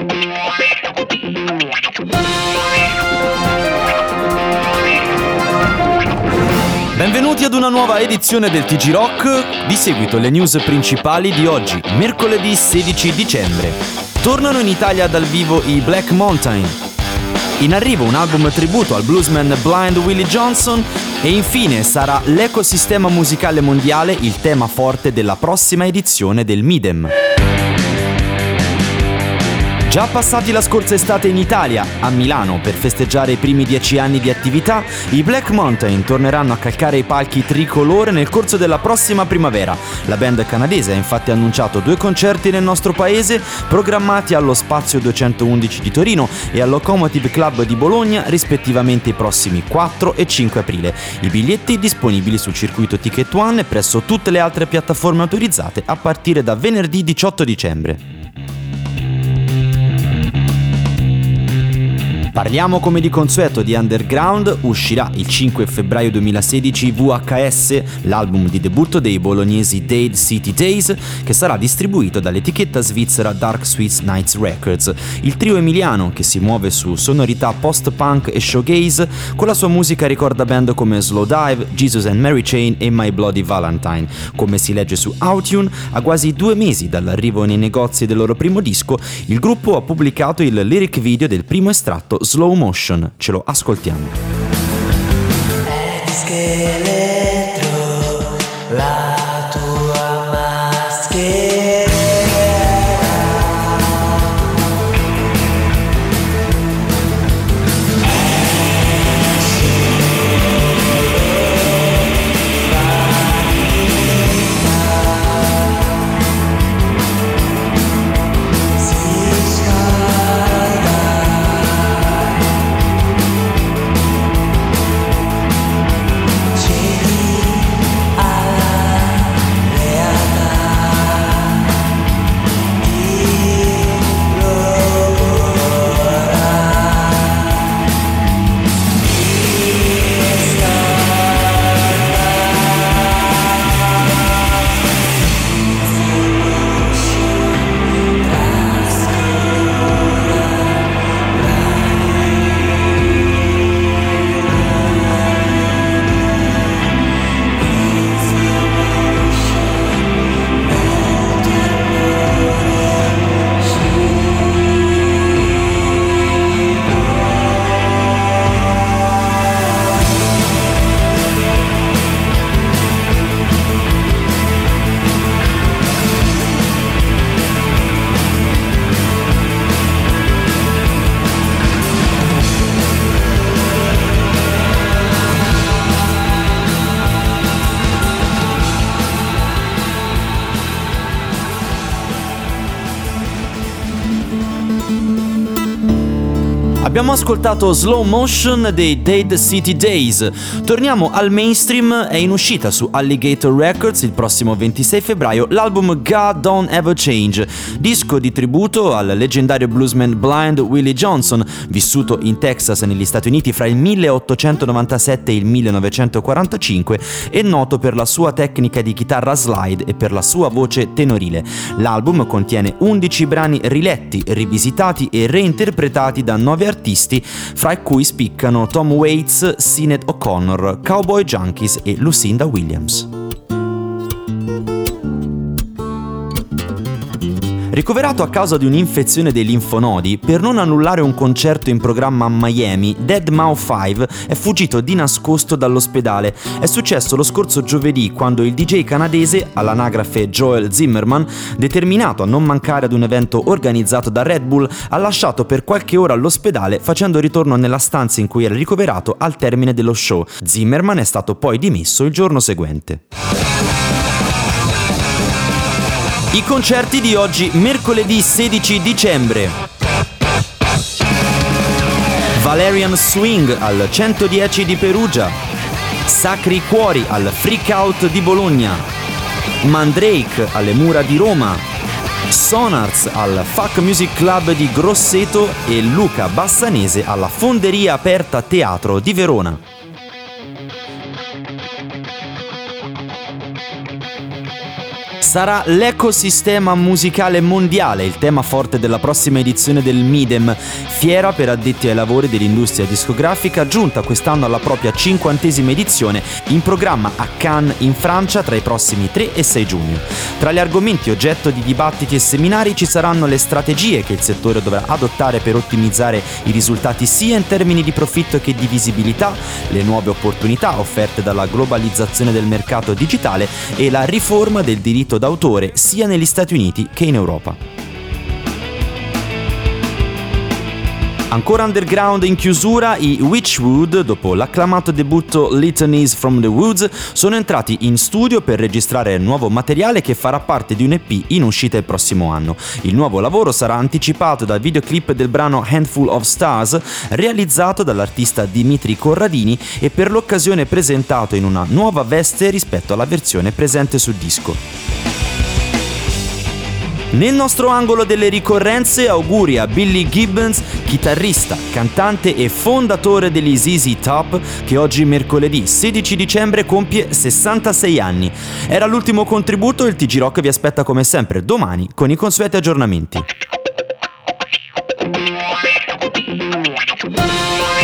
Benvenuti ad una nuova edizione del TG Rock. Di seguito le news principali di oggi, mercoledì 16 dicembre. Tornano in Italia dal vivo i Black Mountain. In arrivo un album tributo al bluesman Blind Willie Johnson e infine sarà l'ecosistema musicale mondiale il tema forte della prossima edizione del Midem. Già passati la scorsa estate in Italia, a Milano, per festeggiare i primi 10 anni di attività, i Black Mountain torneranno a calcare i palchi tricolore nel corso della prossima primavera. La band canadese ha infatti annunciato 2 concerti nel nostro paese, programmati allo Spazio 211 di Torino e al Locomotive Club di Bologna, rispettivamente i prossimi 4 e 5 aprile. I biglietti disponibili sul circuito Ticket One e presso tutte le altre piattaforme autorizzate a partire da venerdì 18 dicembre. Parliamo come di consueto di underground. Uscirà il 5 febbraio 2016 VHS, l'album di debutto dei bolognesi Dead City Days, che sarà distribuito dall'etichetta svizzera Dark Sweet Nights Records. Il trio emiliano, che si muove su sonorità post-punk e showgaze, con la sua musica ricorda band come Slowdive, Jesus and Mary Chain e My Bloody Valentine. Come si legge su Outune, a quasi 2 mesi dall'arrivo nei negozi del loro primo disco, il gruppo ha pubblicato il lyric video del primo estratto Slow Motion, ce lo ascoltiamo. Scheletro, la tua maschera. Abbiamo ascoltato Slow Motion dei Dead City Days. Torniamo al mainstream. È in uscita su Alligator Records il prossimo 26 febbraio l'album God Don't Ever Change, disco di tributo al leggendario bluesman Blind Willie Johnson, vissuto in Texas negli Stati Uniti fra il 1897 e il 1945 e noto per la sua tecnica di chitarra slide e per la sua voce tenorile. L'album contiene 11 brani riletti, rivisitati e reinterpretati da 9 artisti, fra cui spiccano Tom Waits, Sinead O'Connor, Cowboy Junkies e Lucinda Williams. Ricoverato a causa di un'infezione dei linfonodi, per non annullare un concerto in programma a Miami, deadmau5 è fuggito di nascosto dall'ospedale. È successo lo scorso giovedì, quando il DJ canadese, all'anagrafe Joel Zimmerman, determinato a non mancare ad un evento organizzato da Red Bull, ha lasciato per qualche ora l'ospedale, facendo ritorno nella stanza in cui era ricoverato al termine dello show. Zimmerman è stato poi dimesso il giorno seguente. I concerti di oggi, mercoledì 16 dicembre. Valerian Swing al 110 di Perugia, Sacri Cuori al Freak Out di Bologna, Mandrake alle Mura di Roma, Sonars al Fuck Music Club di Grosseto e Luca Bassanese alla Fonderia Aperta Teatro di Verona. Sarà l'ecosistema musicale mondiale il tema forte della prossima edizione del Midem, fiera per addetti ai lavori dell'industria discografica, giunta quest'anno alla propria 50esima edizione, in programma a Cannes in Francia tra i prossimi 3 e 6 giugno. Tra gli argomenti oggetto di dibattiti e seminari ci saranno le strategie che il settore dovrà adottare per ottimizzare i risultati sia in termini di profitto che di visibilità, le nuove opportunità offerte dalla globalizzazione del mercato digitale e la riforma del diritto d'autore sia negli Stati Uniti che in Europa. Ancora underground in chiusura, i Witchwood, dopo l'acclamato debutto Litanies from the Woods, sono entrati in studio per registrare nuovo materiale che farà parte di un EP in uscita il prossimo anno. Il nuovo lavoro sarà anticipato dal videoclip del brano Handful of Stars, realizzato dall'artista Dimitri Corradini e per l'occasione presentato in una nuova veste rispetto alla versione presente sul disco. Nel nostro angolo delle ricorrenze, auguri a Billy Gibbons, chitarrista, cantante e fondatore degli ZZ Top, che oggi mercoledì 16 dicembre compie 66 anni. Era l'ultimo contributo, il TG Rock vi aspetta come sempre domani con i consueti aggiornamenti.